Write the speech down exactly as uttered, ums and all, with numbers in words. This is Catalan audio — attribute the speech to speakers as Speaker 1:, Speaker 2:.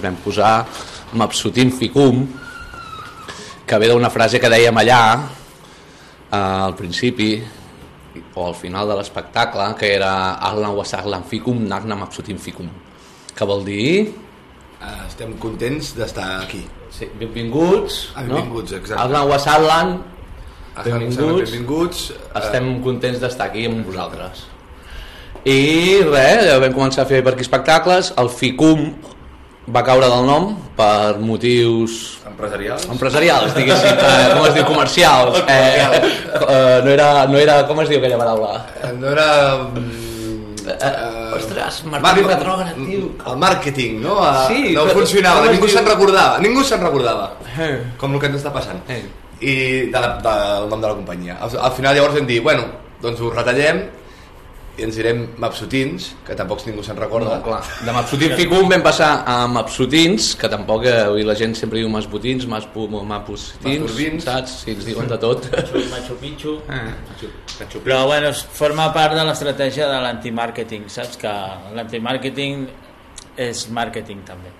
Speaker 1: vam posar Mapsutin Ficum, que ve d'una frase que dèiem allà eh, al principi o al final de l'espectacle, que era Ahlan wa sahlan fikum, nahnu mabsutin fikum, que vol dir
Speaker 2: estem contents d'estar aquí.
Speaker 1: Sí, benvinguts,
Speaker 2: ah, benvinguts,
Speaker 1: no?
Speaker 2: exacte.
Speaker 1: Ahlan wa sahlan, benvinguts,
Speaker 2: benvinguts.
Speaker 1: Estem contents d'estar aquí amb vosaltres. I res, vam començar a fer per aquí espectacles. El Ficum va caure del nom per motius
Speaker 2: empresarials,
Speaker 1: empresarials diguéssim, eh, com es diu, comercials. Eh, eh, no, era, no era, com es diu aquella paraula?
Speaker 2: No era...
Speaker 1: Uh, ostres, Martí retrògrad, tio.
Speaker 2: El màrqueting, no? A,
Speaker 1: sí,
Speaker 2: no funcionava, ningú se'n recordava, ningú se'n recordava,
Speaker 1: eh.
Speaker 2: com el que ens està passant.
Speaker 1: Eh.
Speaker 2: I de la, del nom de la companyia. Al, al final llavors vam dir, bueno, doncs ho retallem i ens direm Mapsutins, que tampoc ningú se'n recorda.
Speaker 1: No, clar. De Mapsutin Ficum vam passar a Mapsutins, que tampoc, eh, la gent sempre diu Masbutins, Masputins, saps? Si ens diuen de tot.
Speaker 3: Machu Picchu.
Speaker 1: Eh.
Speaker 3: Però bueno, forma part de l'estratègia de l'antimàrqueting, saps? Que l'antimàrqueting és màrqueting també.